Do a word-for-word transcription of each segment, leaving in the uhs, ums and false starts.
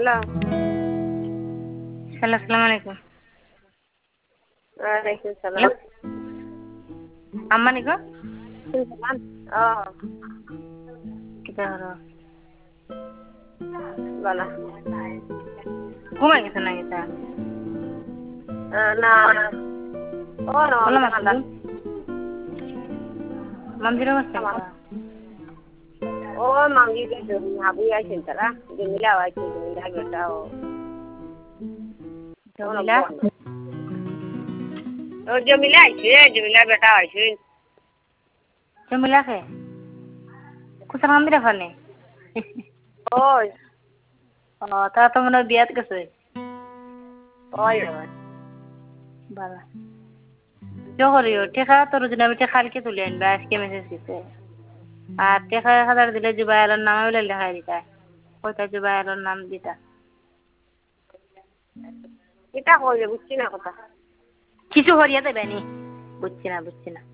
hello hello আসসালামু আলাইকুম ওয়ালাইকুম সালাম হ্যালো আম্মা নিকো সালাম ও কিতা হলো বলা ঘুমাই গেছে না কিতা না ও না বলো আমি মাসুদ মন্দিরে বসে ও মামি কে আবু আইছেন তারা জমিলা আইছে জমিলা বেটা ও জমিলা ও জমিলা আইছে জমিলা বেটা আইছে জমিলা কে কুসা মন্দিরে ফানে ওই ও তা তো মনে হয় বিয়াত গেছে ওই ওই বালা জহরিও টেকা তোর জন্য আমি টেকা কালকে তুলে আনবা আজকে মেসেজ দিতে আর টেকা এক হাজার দিলে জুবাইরের নামে বলে লেখাই দিতা কয়টা জুবাইরের নাম দিতা এটা কইলে বুঝছি না কথা কিছু হরিয়া দেবে নি বুঝছি না বুঝছি না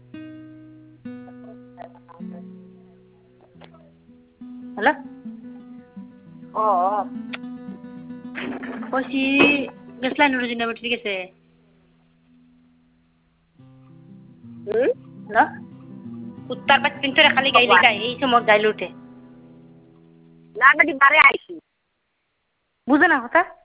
হ্যালো ও কইছি গেছলাই নুরুর জন্য ঠিক আছে হুম হ্যালো কুত্তার বাচ্চা তোরে খালি গাইলে গাই এই সময় গাইলে উঠে না বেটি বারে আইছি বুঝে না কথা